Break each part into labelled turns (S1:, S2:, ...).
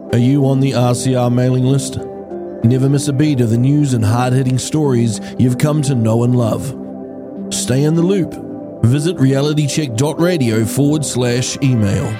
S1: Are you on the RCR mailing list? Never miss a beat of the news and hard-hitting stories you've come to know and love. Stay in the loop. Visit realitycheck.radio/email.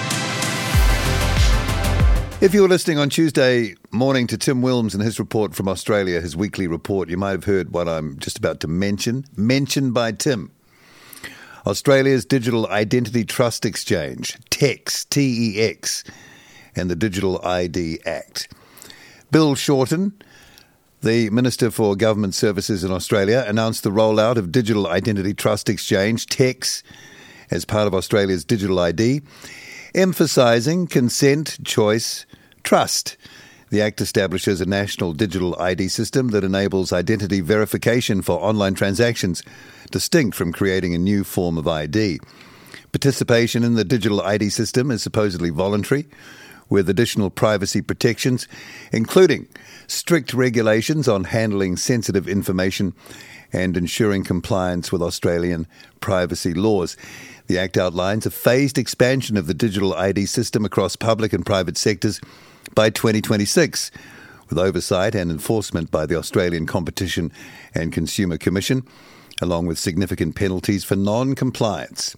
S2: If you were listening on Tuesday morning to Tim Wilms and his report from Australia, his weekly report, you might have heard what I'm just about to mention. Mentioned by Tim. Australia's Digital Identity Trust Exchange, TEX, T-E-X, and the Digital ID Act. Bill Shorten, the Minister for Government Services in Australia, announced the rollout of Digital Identity Trust Exchange, TEX, as part of Australia's digital ID, emphasising consent, choice, trust. The Act establishes a national digital ID system that enables identity verification for online transactions, distinct from creating a new form of ID. Participation in the digital ID system is supposedly voluntary, with additional privacy protections, including strict regulations on handling sensitive information and ensuring compliance with Australian privacy laws. The Act outlines a phased expansion of the digital ID system across public and private sectors by 2026, with oversight and enforcement by the Australian Competition and Consumer Commission, along with significant penalties for non-compliance.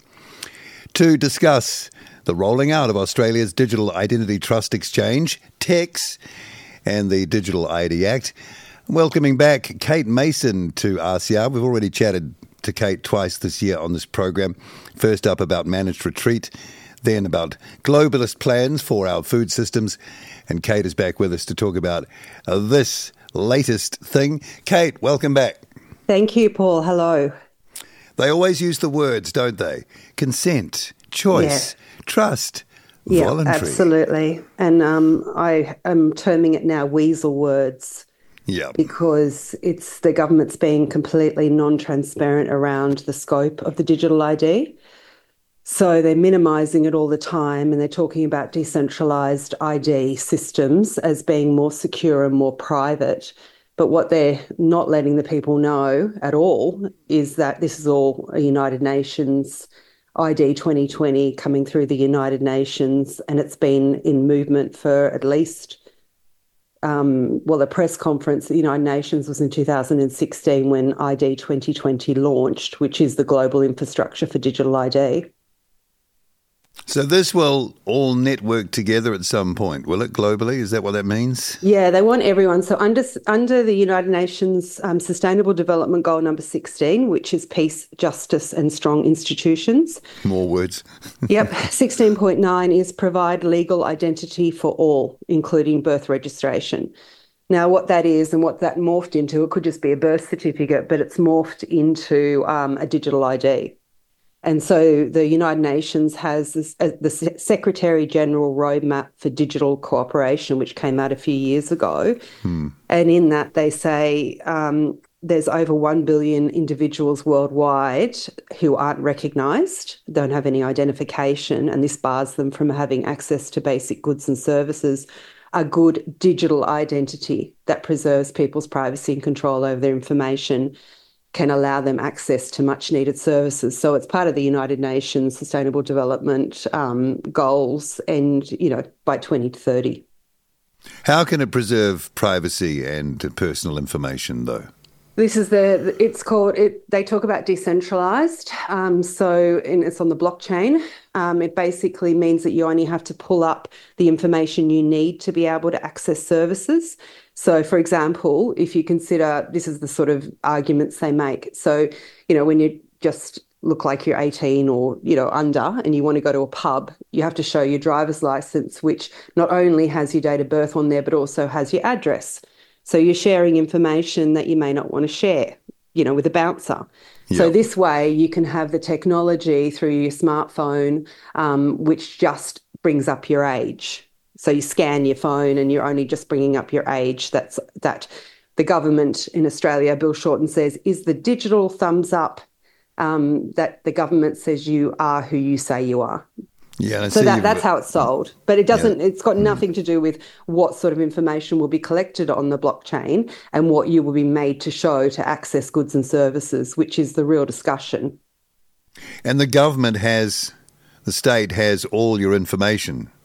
S2: To discuss the rolling out of Australia's Digital Identity Trust Exchange, TEX, and the Digital ID Act, welcoming back Kate Mason to RCR. We've already chatted to Kate twice this year on this program. First up about managed retreat, then about globalist plans for our food systems. And Kate is back with us to talk about this latest thing. Kate, welcome back.
S3: Thank you, Paul. Hello.
S2: They always use the words, don't they? Consent, choice, trust, voluntary.
S3: Yeah, absolutely. And I am terming it now weasel words.
S2: Yeah.
S3: Because it's the government's being completely non-transparent around the scope of the digital ID. So they're minimising it all the time, and they're talking about decentralised ID systems as being more secure and more private. But what they're not letting the people know at all is that this is all a United Nations ID 2020 coming through the United Nations, and it's been in movement for at least, the press conference at the United Nations was in 2016 when ID 2020 launched, which is the global infrastructure for digital ID.
S2: So this will all network together at some point, will it, globally? Is that what that means?
S3: Yeah, they want everyone. So under the United Nations Sustainable Development Goal number 16, which is peace, justice and strong institutions.
S2: More words.
S3: Yep. 16.9 is provide legal identity for all, including birth registration. Now, what that is and what that morphed into, it could just be a birth certificate, but it's morphed into a digital ID. And so the United Nations has the Secretary General Roadmap for Digital Cooperation, which came out a few years ago. And in that they say there's over 1 billion individuals worldwide who aren't recognised, don't have any identification, and this bars them from having access to basic goods and services. A good digital identity that preserves people's privacy and control over their information can allow them access to much needed services. So it's part of the United Nations Sustainable Development goals and, by 2030.
S2: How can it preserve privacy and personal information, though?
S3: They talk about decentralised. And it's on the blockchain. It basically means that you only have to pull up the information you need to be able to access services. So, for example, if you consider, this is the sort of arguments they make. So, when you just look like you're 18 or, under and you want to go to a pub, you have to show your driver's licence, which not only has your date of birth on there, but also has your address. So you're sharing information that you may not want to share, with a bouncer. Yep. So this way you can have the technology through your smartphone, which just brings up your age. So you scan your phone and you're only just bringing up your age. That the government in Australia, Bill Shorten says, is the digital thumbs up that the government says you are who you say you are.
S2: Yeah,
S3: so that's how it's sold. But it doesn't. Yeah. It's got nothing to do with what sort of information will be collected on the blockchain and what you will be made to show to access goods and services, which is the real discussion.
S2: And the state has all your information.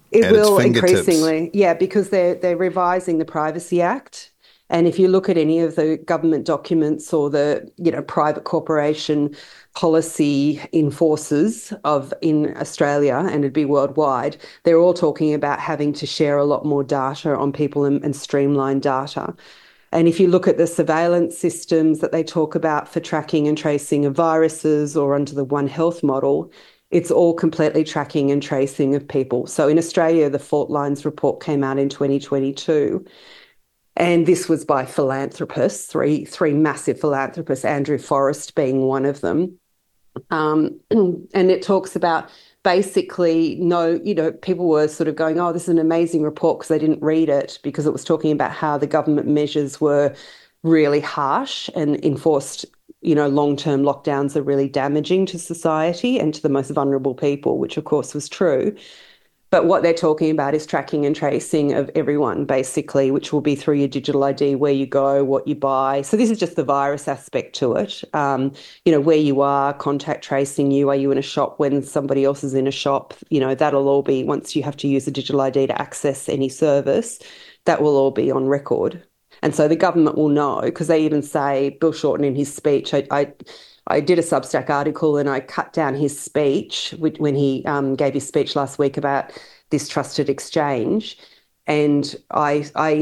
S3: It
S2: at its
S3: will
S2: fingertips.
S3: increasingly, yeah, because they're revising the Privacy Act. And if you look at any of the government documents or the, private corporation policy enforcers in Australia, and it'd be worldwide, they're all talking about having to share a lot more data on people and streamline data. And if you look at the surveillance systems that they talk about for tracking and tracing of viruses or under the One Health model, it's all completely tracking and tracing of people. So in Australia, the Fault Lines report came out in 2022. And this was by philanthropists, three massive philanthropists, Andrew Forrest being one of them. And it talks about basically, people were sort of going, oh, this is an amazing report because they didn't read it, because it was talking about how the government measures were really harsh and enforced, long-term lockdowns are really damaging to society and to the most vulnerable people, which of course was true. But what they're talking about is tracking and tracing of everyone, basically, which will be through your digital ID, where you go, what you buy. So this is just the virus aspect to it. Where you are, contact tracing you. Are you in a shop when somebody else is in a shop? That'll all be, once you have to use a digital ID to access any service, that will all be on record. And so the government will know, because they even say, Bill Shorten in his speech, I did a Substack article and I cut down his speech when he gave his speech last week about this trusted exchange. And I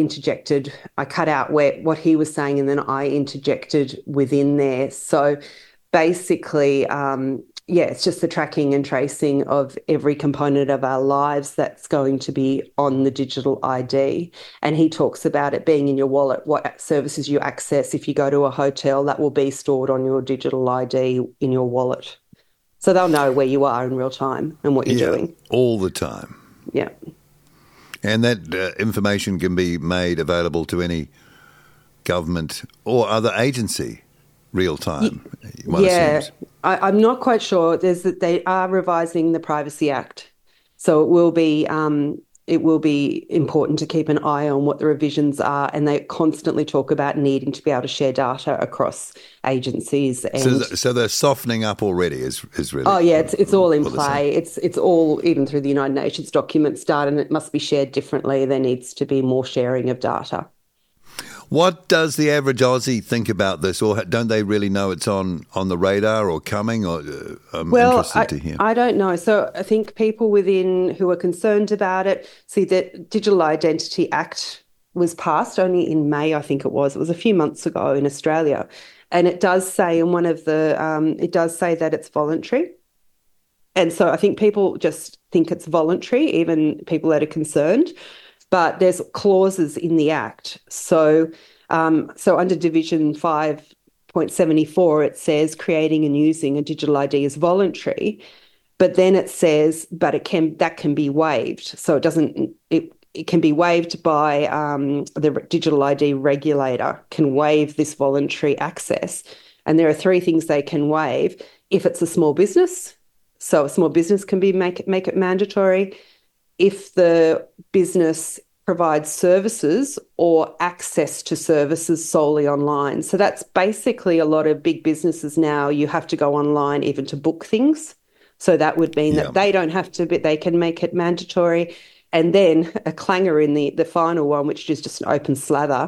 S3: cut out what he was saying, and then I interjected within there. So basically, it's just the tracking and tracing of every component of our lives that's going to be on the digital ID. And he talks about it being in your wallet, what services you access. If you go to a hotel, that will be stored on your digital ID in your wallet. So they'll know where you are in real time and what you're doing.
S2: All the time.
S3: Yeah.
S2: And that information can be made available to any government or other agency real time.
S3: I'm not quite sure. They are revising the Privacy Act, so it will be important to keep an eye on what the revisions are. And they constantly talk about needing to be able to share data across agencies. And
S2: so they're softening up already. Is really?
S3: Oh yeah, it's all in play. It's all, even through the United Nations documents, data, and it must be shared differently. There needs to be more sharing of data.
S2: What does the average Aussie think about this, or don't they really know it's on the radar or coming? Or interested to hear.
S3: I don't know. So I think people who are concerned about it see that Digital Identity Act was passed only in May, I think it was. It was a few months ago in Australia, and it does say in one of the it does say that it's voluntary. And so I think people just think it's voluntary, even people that are concerned. But there's clauses in the Act. So under Division 5.74, it says creating and using a digital ID is voluntary. But then it says, that can be waived. So it can be waived by the digital ID regulator can waive this voluntary access. And there are three things they can waive. If it's a small business, so a small business can make it mandatory. If the business provides services or access to services solely online. So that's basically a lot of big businesses now, you have to go online even to book things. So that would mean that they don't have to, but they can make it mandatory. And then a clanger in the final one, which is just an open slather,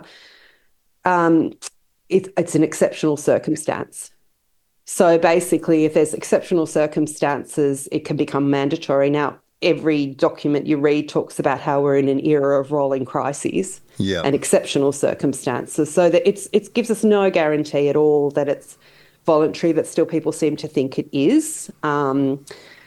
S3: it's an exceptional circumstance. So basically, if there's exceptional circumstances, it can become mandatory. Now, every document you read talks about how we're in an era of rolling crises and exceptional circumstances. So that it gives us no guarantee at all that it's voluntary, but still people seem to think it is. And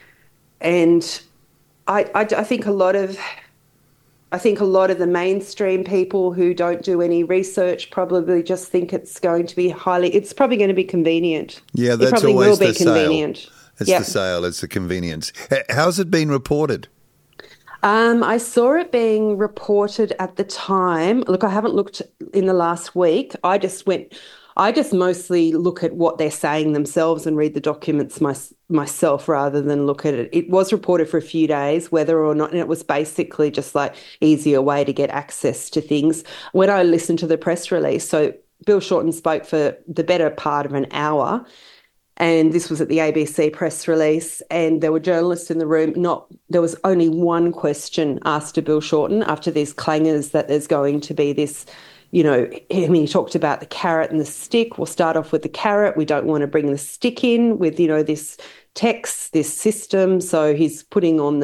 S3: I think a lot of the mainstream people who don't do any research probably just think it's going to be it's probably going to be convenient.
S2: Yeah, that's
S3: it probably
S2: always
S3: will be
S2: the
S3: convenient.
S2: Sale. It's the sale, it's the convenience. How's it been reported?
S3: I saw it being reported at the time. Look, I haven't looked in the last week. I just mostly look at what they're saying themselves and read the documents myself rather than look at it. It was reported for a few days, whether or not, and it was basically just like easier way to get access to things. When I listened to the press release, so Bill Shorten spoke for the better part of an hour, And this was at the ABC press release, and there were journalists in the room. There was only one question asked to Bill Shorten after these clangers that there's going to be this, he talked about the carrot and the stick. We'll start off with the carrot. We don't want to bring the stick in with, this text, this system. So he's putting in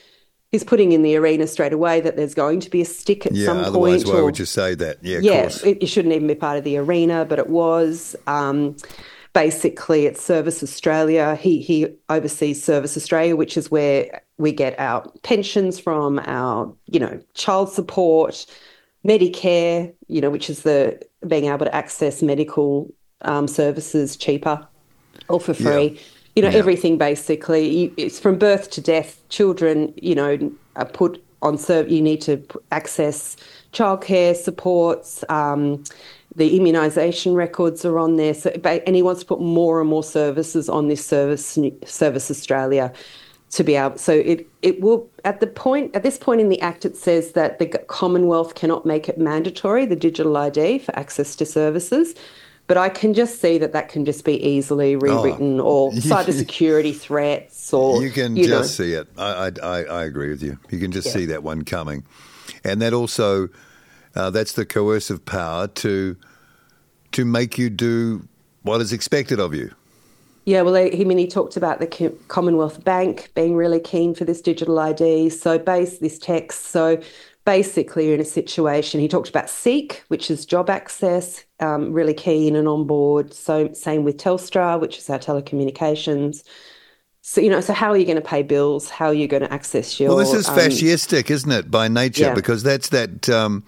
S3: the arena straight away that there's going to be a stick at some point.
S2: Otherwise, why would you say that? Yeah, of course.
S3: It shouldn't even be part of the arena, but it was. Basically, it's Service Australia. He oversees Service Australia, which is where we get our pensions from, our, child support, Medicare, which is the being able to access medical services cheaper or for free. Everything basically. It's from birth to death. Children, are put on you need to access childcare supports. The immunisation records are on there, and he wants to put more and more services on this Service Australia to be able. So it will at this point in the Act, it says that the Commonwealth cannot make it mandatory, the digital ID for access to services. But I can just see that can just be easily rewritten, or cybersecurity threats, or
S2: you can just see it. I agree with you. You can just see that one coming, and that also that's the coercive power to make you do what is expected of you.
S3: Yeah, well, he talked about the Commonwealth Bank being really keen for this digital ID. So this text. So basically, you're in a situation. He talked about Seek, which is job access, really keen and on board. So same with Telstra, which is our telecommunications. So, so how are you going to pay bills? How are you going to access your...
S2: Well, this is fascistic, isn't it, by nature? Yeah. Because that's that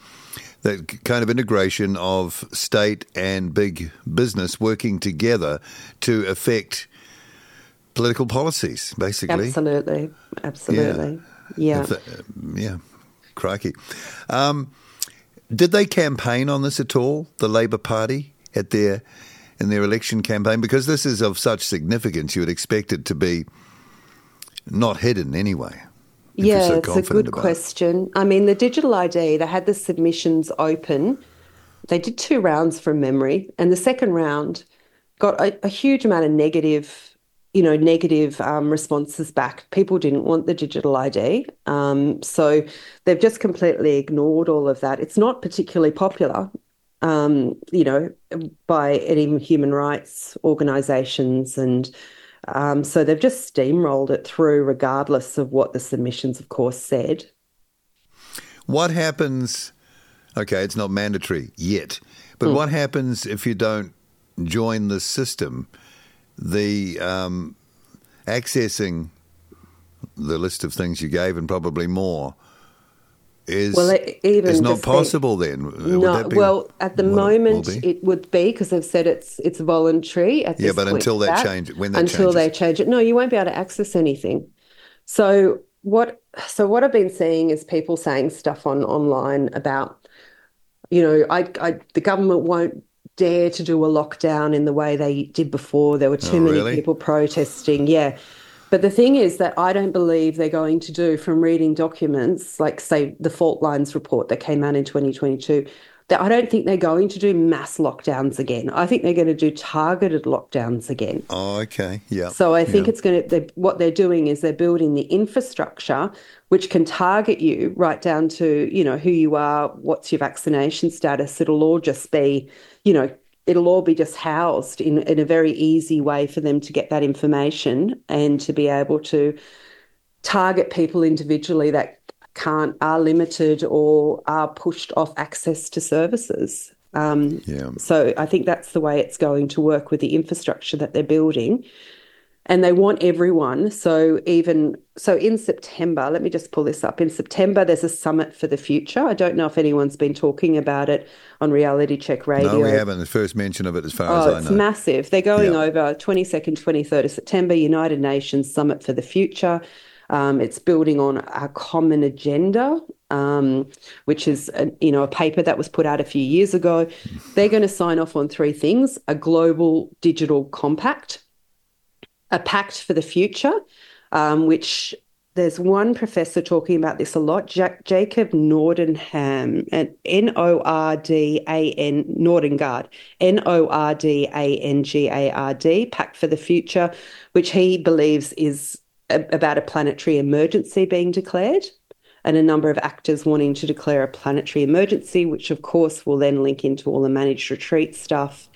S2: kind of integration of state and big business working together to affect political policies, basically.
S3: Absolutely. Yeah.
S2: Crikey. Did they campaign on this at all, the Labor Party, in their election campaign? Because this is of such significance, you would expect it to be not hidden anyway.
S3: Yeah, it's a good question. I mean, the digital ID, they had the submissions open. They did 2 rounds from memory, and the second round got a huge amount of negative responses back. People didn't want the digital ID. So they've just completely ignored all of that. It's not particularly popular, by any human rights organisations, and so they've just steamrolled it through regardless of what the submissions, of course, said.
S2: What happens, okay, it's not mandatory yet, but what happens if you don't join the system? The accessing the list of things you gave and probably more is not possible then.
S3: No, at the moment it would be, because they've said it's voluntary at this point.
S2: Yeah, but until they change it,
S3: until they change it, no, you won't be able to access anything. So what I've been seeing is people saying stuff online about, the government won't dare to do a lockdown in the way they did before. There were too many people protesting. Yeah. But the thing is that I don't believe they're going to do, from reading documents, like, say, the Fault Lines report that came out in 2022, that I don't think they're going to do mass lockdowns again. I think they're going to do targeted lockdowns again.
S2: Oh, okay. Yeah.
S3: So I think what they're doing is they're building the infrastructure which can target you right down to, who you are, what's your vaccination status. It'll all just be, it'll all be just housed in a very easy way for them to get that information and to be able to target people individually that are limited or are pushed off access to services. So I think that's the way it's going to work with the infrastructure that they're building. And they want everyone. So in September, let me just pull this up. In September, there's a Summit for the Future. I don't know if anyone's been talking about it on Reality Check Radio.
S2: No, we haven't. The first mention of it, as far as I know.
S3: It's massive. They're going over 22nd, 23rd of September, United Nations Summit for the Future. It's building on our common agenda, which is a paper that was put out a few years ago. They're going to sign off on 3 things: a global digital compact, a pact for the future, which there's one professor talking about this a lot, Jacob Nordenham, and Nordangard, Nordangard, Pact for the Future, which he believes is about a planetary emergency being declared, and a number of actors wanting to declare a planetary emergency, which of course will then link into all the managed retreat stuff.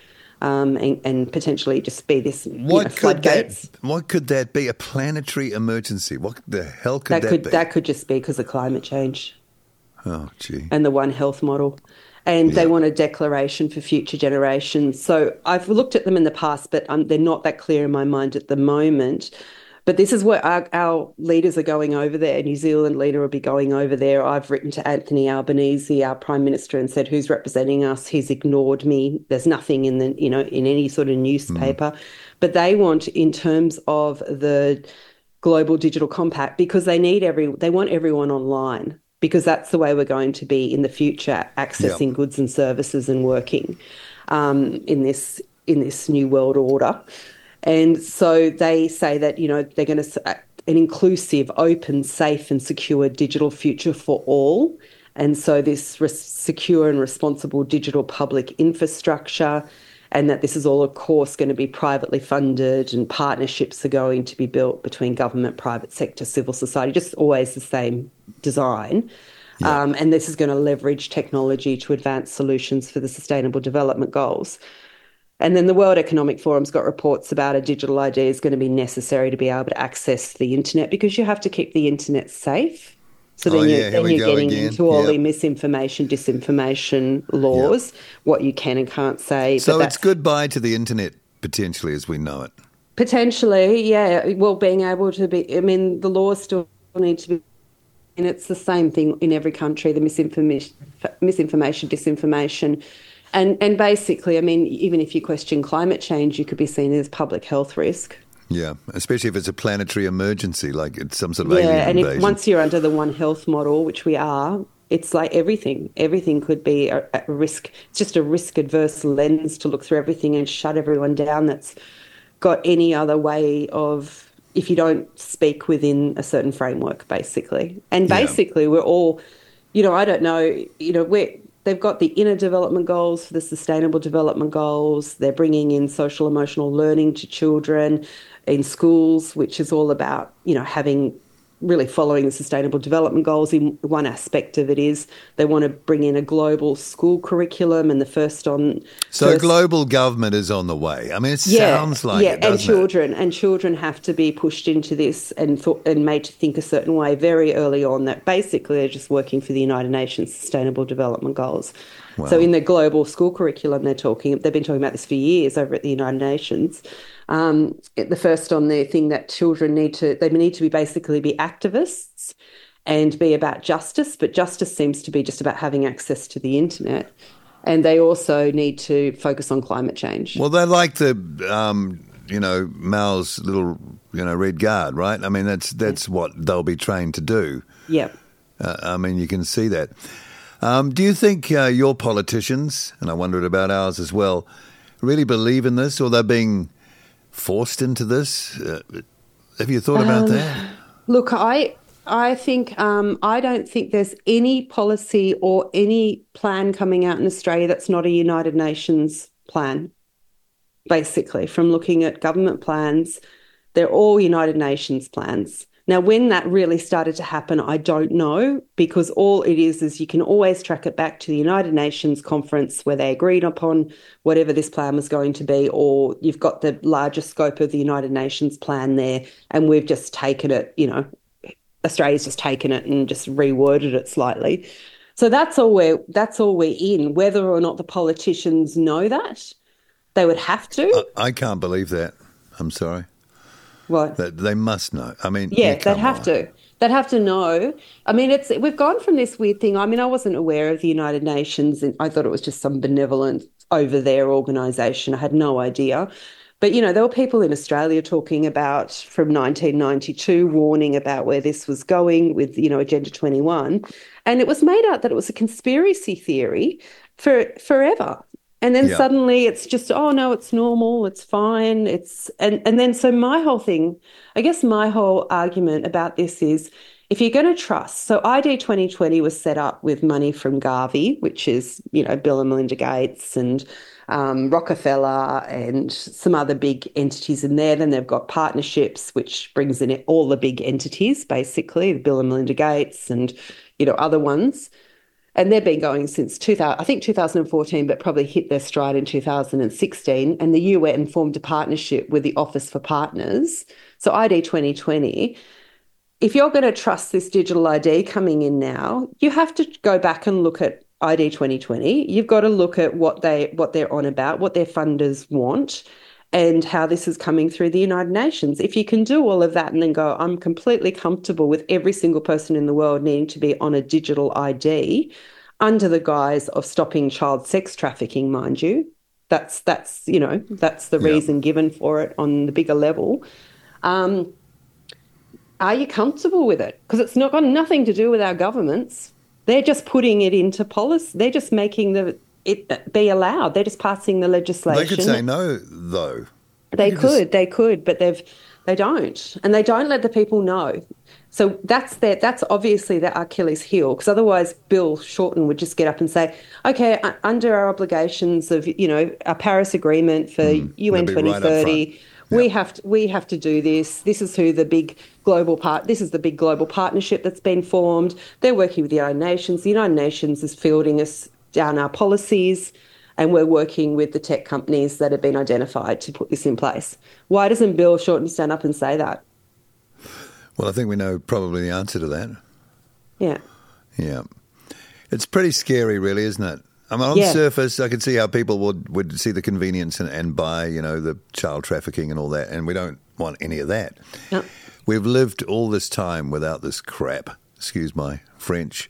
S3: And potentially just be this floodgates.
S2: What could that be? A planetary emergency? What the hell could that be?
S3: That could just be because of climate change.
S2: Oh, gee.
S3: And the One Health model. And they want a declaration for future generations. So I've looked at them in the past, but they're not that clear in my mind at the moment. But this is what our leaders are going over there. A New Zealand leader will be going over there. I've written to Anthony Albanese, our Prime Minister, and said, who's representing us? He's ignored me. There's nothing in in any sort of newspaper. But they want, in terms of the Global Digital Compact, because they want everyone online, because that's the way we're going to be in the future, accessing goods and services and working in this new world order. And so they say that, they're going to an inclusive, open, safe and secure digital future for all. And so this secure and responsible digital public infrastructure, and that this is all, of course, going to be privately funded, and partnerships are going to be built between government, private sector, civil society, just always the same design. Yeah. And this is going to leverage technology to advance solutions for the Sustainable Development Goals. And then the World Economic Forum's got reports about a digital ID is going to be necessary to be able to access the internet, because you have to keep the internet safe. So then you're getting into all the misinformation, disinformation laws, what you can and can't say.
S2: So it's goodbye to the internet, potentially, as we know it.
S3: Potentially, yeah. Well, being able to be, the laws still need to be, and it's the same thing in every country, the misinformation, disinformation. And basically, even if you question climate change, you could be seen as public health risk.
S2: Yeah, especially if it's a planetary emergency, like it's some sort of alien invasion.
S3: And once you're under the One Health model, which we are, it's like everything. Everything could be at risk. It's just a risk-adverse lens to look through everything and shut everyone down that's got any other way of, if you don't speak within a certain framework, basically. And basically, we're all, I don't know, they've got the inner development goals for the Sustainable Development Goals. They're bringing in social emotional learning to children in schools, which is all about, really following the Sustainable Development Goals. In one aspect of it is they want to bring in a global school curriculum, and the first.
S2: So global government is on the way. It sounds like it, doesn't
S3: and children have to be pushed into this and made to think a certain way very early on, that basically they're just working for the United Nations Sustainable Development Goals. Wow. So in the global school curriculum, they've been talking about this for years over at the United Nations. The first on the thing that children need to be basically be activists and be about justice, but justice seems to be just about having access to the internet. And they also need to focus on climate change.
S2: Well, they're like the, Mao's little, red guard, right? That's what they'll be trained to do.
S3: Yeah.
S2: You can see that. Do you think your politicians, and I wondered about ours as well, really believe in this, or they're being forced into this? Have you thought about that?
S3: Look, I think I don't think there's any policy or any plan coming out in Australia that's not a United Nations plan. Basically, from looking at government plans, they're all United Nations plans. Now, when that really started to happen, I don't know, because all it is you can always track it back to the United Nations conference where they agreed upon whatever this plan was going to be, or you've got the larger scope of the United Nations plan there, and we've just taken it, Australia's just taken it and just reworded it slightly. So that's all we're in. Whether or not the politicians know that, they would have to.
S2: I can't believe that. I'm sorry.
S3: What?
S2: They must know.
S3: They'd have to. They'd have to know. We've gone from this weird thing. I wasn't aware of the United Nations, and I thought it was just some benevolent over there organisation. I had no idea. But, there were people in Australia talking about, from 1992, warning about where this was going with, Agenda 21. And it was made out that it was a conspiracy theory for forever. And then
S2: Yeah.
S3: suddenly it's just, oh no, it's normal, it's fine. And then so my whole thing, I guess my whole argument about this is if you're going to trust, so ID 2020 was set up with money from Gavi, which is, Bill and Melinda Gates and Rockefeller and some other big entities in there. Then they've got partnerships, which brings in all the big entities, basically, Bill and Melinda Gates and, other ones. And they've been going since 2014, but probably hit their stride in 2016. And the UN formed a partnership with the Office for Partners. So ID 2020, if you're going to trust this digital ID coming in now, you have to go back and look at ID 2020. You've got to look at what they're on about, what their funders want, and how this is coming through the United Nations. If you can do all of that and then go, I'm completely comfortable with every single person in the world needing to be on a digital ID under the guise of stopping child sex trafficking, mind you, that's the reason given for it on the bigger level. Are you comfortable with it? Because it's not got nothing to do with our governments. They're just putting it into policy. They're just making it be allowed. They're just passing the legislation.
S2: They could say no, though.
S3: They could, but they don't, and they don't let the people know. So that's obviously their Achilles heel, because otherwise Bill Shorten would just get up and say, okay, under our obligations of our Paris Agreement for UN 2030. Right, we have to do this. This is who the big global partnership that's been formed. They're working with the United Nations. The United Nations is fielding us down our policies, and we're working with the tech companies that have been identified to put this in place. Why doesn't Bill Shorten stand up and say that?
S2: Well, I think we know probably the answer to that.
S3: Yeah.
S2: Yeah. It's pretty scary, really, isn't it? I mean, on the surface, I could see how people would see the convenience and buy, the child trafficking and all that, and we don't want any of that.
S3: No.
S2: We've lived all this time without this crap, excuse my French.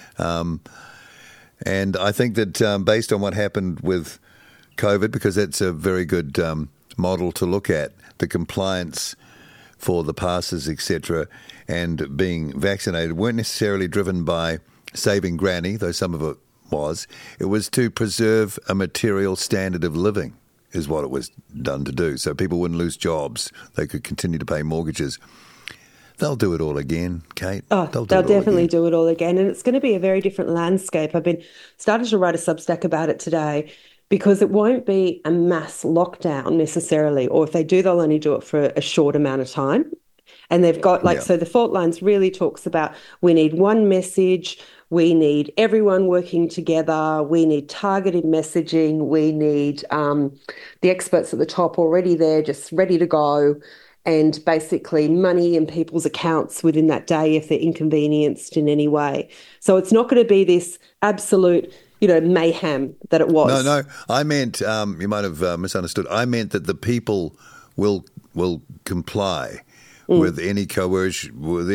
S2: And I think that based on what happened with COVID, because that's a very good model to look at, the compliance for the passes, etc., and being vaccinated weren't necessarily driven by saving granny, though some of it was. It was to preserve a material standard of living is what it was done to do. So people wouldn't lose jobs. They could continue to pay mortgages. They'll do it all again, Kate.
S3: Oh, they'll definitely do it all again. And it's going to be a very different landscape. I've been started to write a Substack about it today, because it won't be a mass lockdown necessarily, or if they do, they'll only do it for a short amount of time. And they've got so the fault lines really talks about we need one message, we need everyone working together, we need targeted messaging, we need the experts at the top already there, just ready to go. And basically money in people's accounts within that day if they're inconvenienced in any way. So it's not going to be this absolute, mayhem that it was.
S2: No. I meant, you might have misunderstood. I meant that the people will comply with any coercive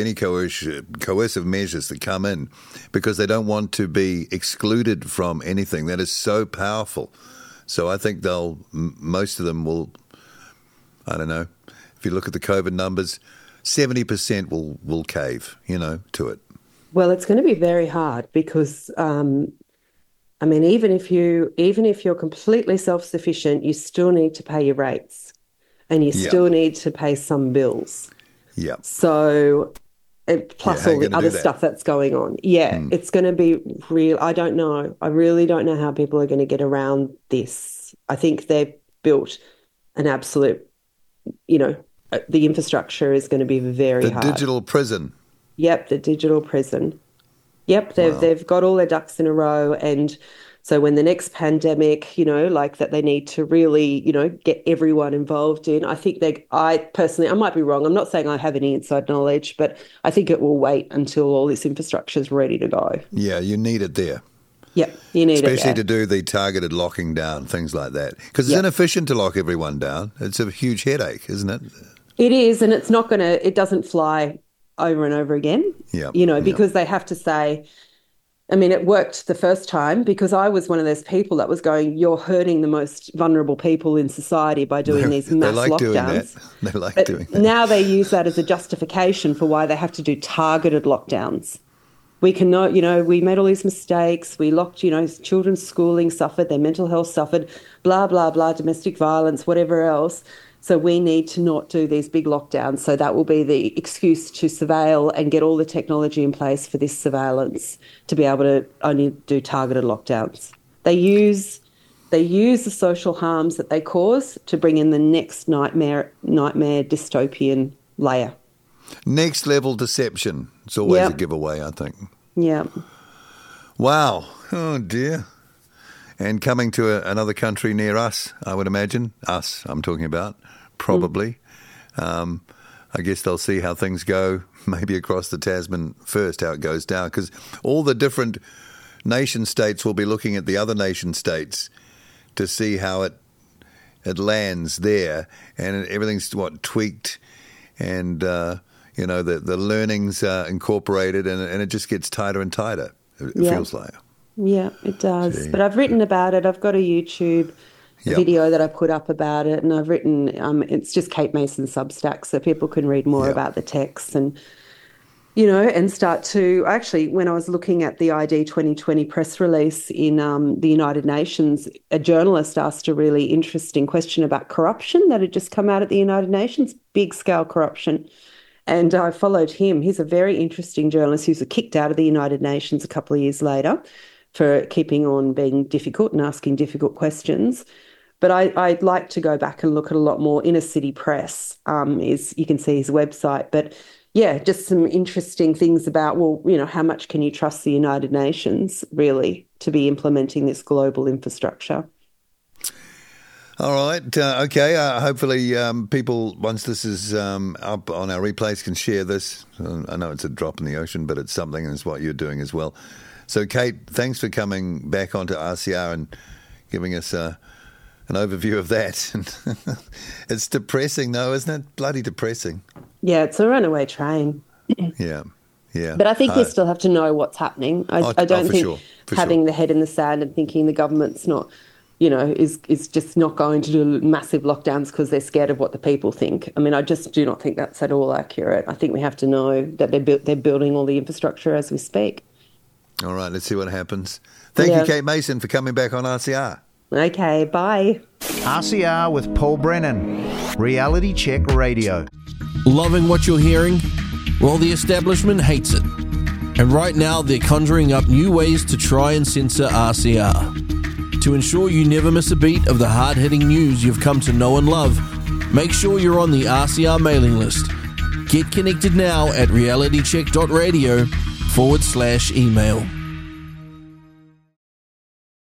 S2: measures that come in, because they don't want to be excluded from anything. That is so powerful. So I think most of them will, I don't know. If you look at the COVID numbers, 70% will cave, to it.
S3: Well, it's going to be very hard because, even if you're completely self-sufficient, you still need to pay your rates, and you still need to pay some bills.
S2: Yeah.
S3: So, plus all the other stuff that's going on. Yeah, It's going to be real. I don't know. I really don't know how people are going to get around this. I think they've built an absolute, the infrastructure is going to be very hard.
S2: The digital prison.
S3: Yep, the digital prison. Yep, they've got all their ducks in a row, and so when the next pandemic, that they need to really, get everyone involved in. I think I might be wrong. I'm not saying I have any inside knowledge, but I think it will wait until all this infrastructure is ready to go.
S2: Yeah, you need it there.
S3: Yep, you need
S2: Especially
S3: it
S2: to do the targeted locking down, things like that. Because it's inefficient to lock everyone down. It's a huge headache, isn't it?
S3: It is, and it doesn't fly over and over again, because they have to say, it worked the first time, because I was one of those people that was going, you're hurting the most vulnerable people in society by doing these mass lockdowns.
S2: They like doing that.
S3: Now they use that as a justification for why they have to do targeted lockdowns. we can know, we made all these mistakes. We locked, children's schooling suffered, their mental health suffered, blah, blah, blah, domestic violence, whatever else. So we need to not do these big lockdowns. So that will be the excuse to surveil and get all the technology in place for this surveillance to be able to only do targeted lockdowns. They use the social harms that they cause to bring in the next nightmare dystopian layer.
S2: Next level deception. It's always a giveaway, I think.
S3: Yeah.
S2: Wow. Oh, dear. And coming to another country near us, I would imagine. Us, I'm talking about, probably. I guess they'll see how things go, maybe across the Tasman first, how it goes down. Because all the different nation states will be looking at the other nation states to see how it lands there. And everything's, tweaked and, the learnings are incorporated and it just gets tighter and tighter, it feels like.
S3: Yeah, it does. Gee. But I've written about it. I've got a YouTube video that I put up about it, and I've written, it's just Kate Mason Substack, so people can read more about the text and, and start to, actually, when I was looking at the ID 2020 press release in the United Nations, a journalist asked a really interesting question about corruption that had just come out at the United Nations, big-scale corruption. And I followed him. He's a very interesting journalist who's kicked out of the United Nations a couple of years later for keeping on being difficult and asking difficult questions. But I'd like to go back and look at a lot more inner city press. You can see his website. But, just some interesting things about, how much can you trust the United Nations, really, to be implementing this global infrastructure?
S2: All right. Okay. Hopefully people, once this is up on our replays, can share this. I know it's a drop in the ocean, but it's something, and it's what you're doing as well. So, Kate, thanks for coming back onto RCR and giving us an overview of that. It's depressing, though, isn't it? Bloody depressing.
S3: Yeah, it's a runaway train.
S2: Yeah.
S3: But I think we still have to know what's happening. I don't think having the head in the sand and thinking the government's not, is just not going to do massive lockdowns because they're scared of what the people think. I mean, I just do not think that's at all accurate. I think we have to know that they're building all the infrastructure as we speak.
S2: All right, let's see what happens. Thank you, Kate Mason, for coming back on RCR.
S3: Okay, bye.
S4: RCR with Paul Brennan, Reality Check Radio.
S1: Loving what you're hearing? Well, the establishment hates it. And right now, they're conjuring up new ways to try and censor RCR. To ensure you never miss a beat of the hard-hitting news you've come to know and love, make sure you're on the RCR mailing list. Get connected now at realitycheck.radio/email.